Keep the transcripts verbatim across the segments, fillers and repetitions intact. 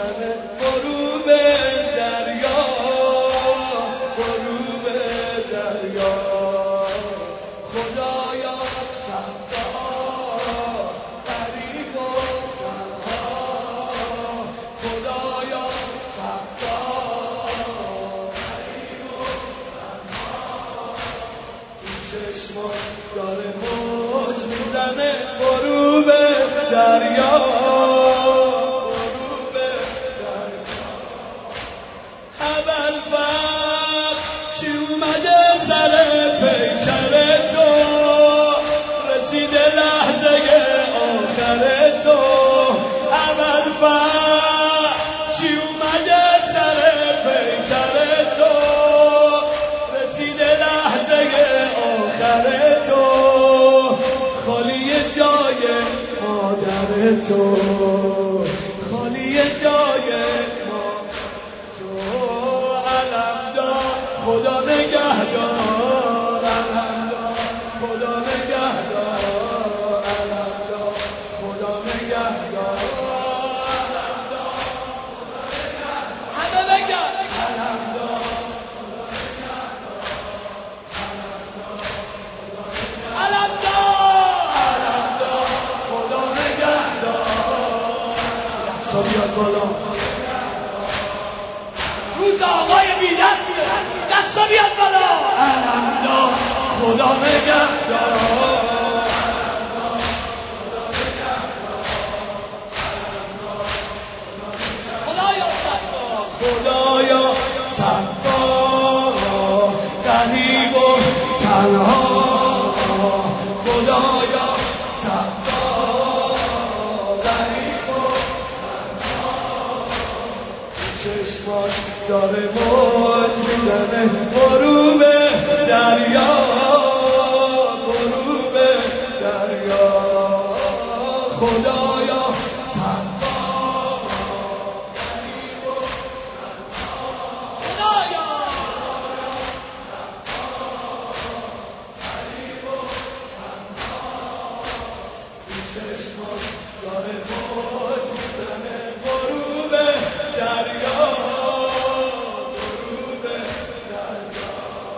میزنه غروب دریا غروب دریا خدایا صدا غریب و تنها خدایا صدا غریب و تنها این چشماش داره موج میزنه غروب دریا غروب دریا ابوالفضل چی اومده سر پیکر تو رسیده لحظه آخر تو ابوالفضل چی اومده سر پیکر تو رسیده لحظه آخر تو خالی جای مادر تو خالی جای مادر تو علم دار خدا نگهدار علم دار خدا نگهدار علم دار خدا نگهدار علم دار خدا نگهدار همه بگن علم دار خدا نگهدار علم دار علم دار خدا نگهدار دستا بیاد بالا روز آقای بی دسته دستا بیاد بالا علم دار خدا نگهدار خدایا صفا خدایا صفا غریب و تنها خدایا صفا غریب و تنها چشماش داره موج میزنه غروب دریا غروب دریا خدایا صفا غریب و تنها خدایا چشماش داره موج میزنه غروب دریا غروب دریا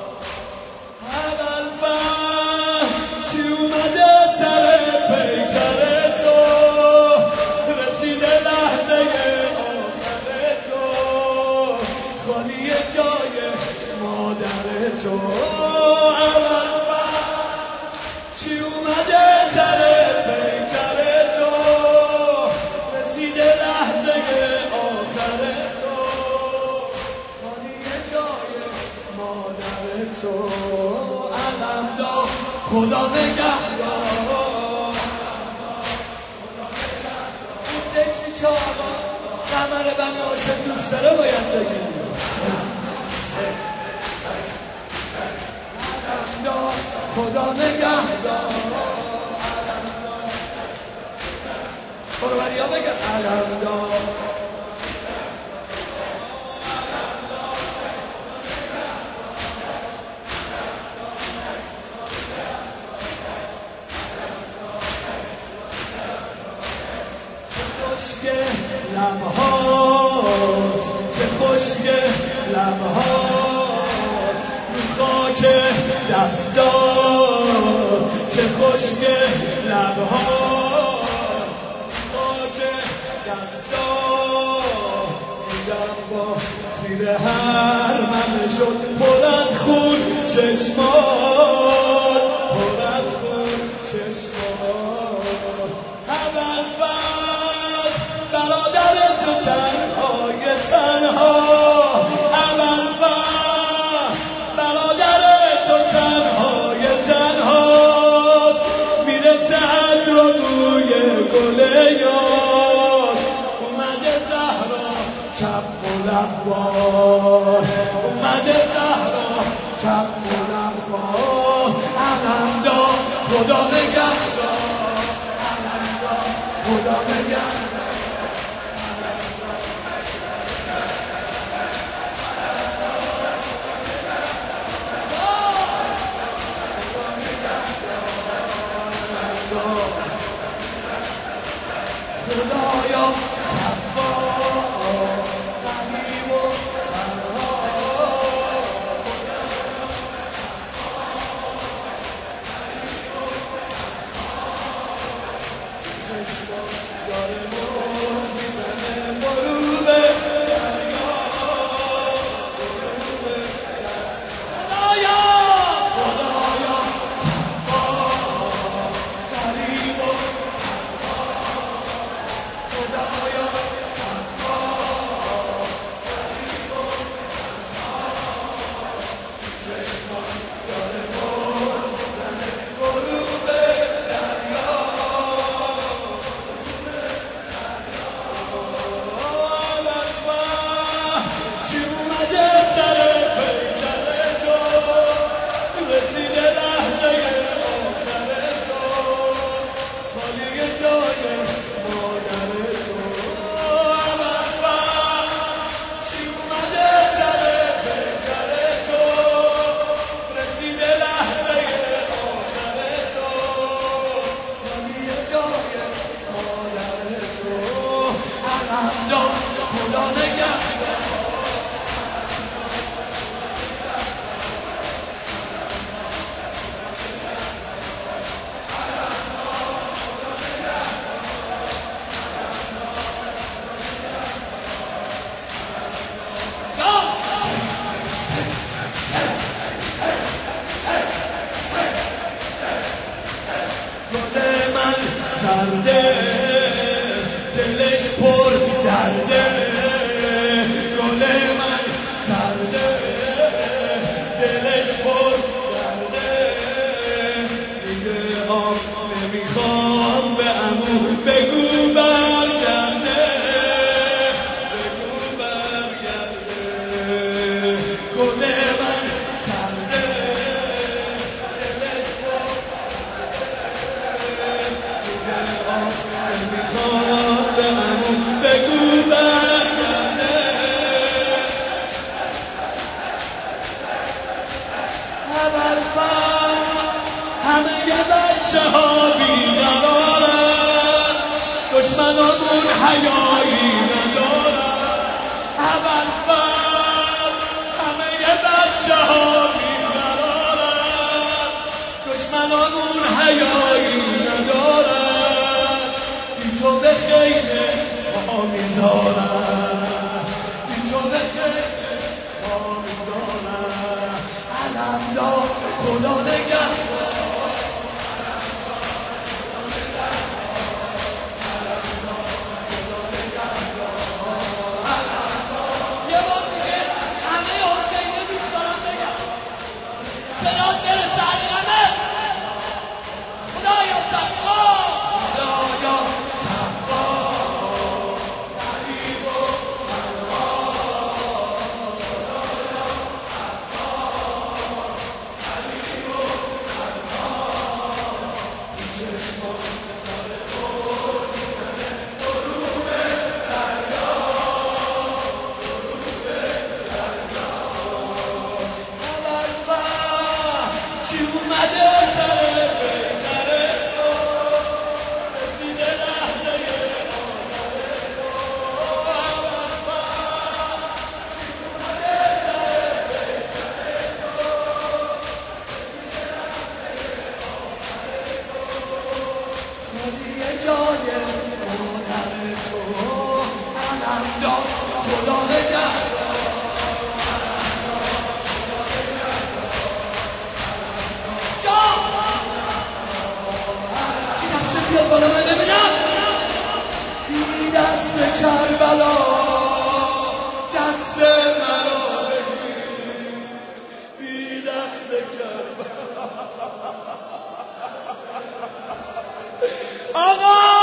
ابوالفضل چی اومده سر پیکر تو رسیده لحظه آخر تو خالی جای مادر تو ابوالفضل چی اومده سر تو علم دار خدا نگهدار این تکسی چهاربار قمر بمی عاشق دوست داره باید بگیم علم دار خدا نگهدار برو بریا بگم علم دار لبهات چه خوشگه لبهات رو خاک دستات چه خوشگه لبهات رو خاک دستات دیدم با تیر هر من شد پر از خون چشمات پر از خون چشمات ابوالفضل برادر تو تنهای تنها ابوالفضل برادر تو تنهای تنهاست میرسه از رو روی گل یار اومده زهرا کف و لبار اومده زهرا کف و لبار علم دار خدا نگهدار علم دار خدا نگهدار خدایا صفا خدا نگهدار. درده دلش پر درده گل من سرده دلش پر درده دیگه آم نمیخوام به عمو بگو برگرده بگو برگرده گل من سرده دلش پر میخواد به همون بگو برگرده اول همه یه بچه ها بیقرارن دشمنامون حیایی ندارن اول همه یه بچه ها بیقرارن دشمنامون حیایی ندارن تو به خیره پا میذارم بی تو به خیره پا میذارم علم دار خدا نگهدار یه بار دیگه همه حسینی دوست دارم بگم صدات برسه علیقمه خدایا سبقا خدایا جای مادر تو علم دار خدا نگهدار کی دست بیاد بالا من ببینم بی دست کربلا دست مرا بگیر بی دست کربلا آقا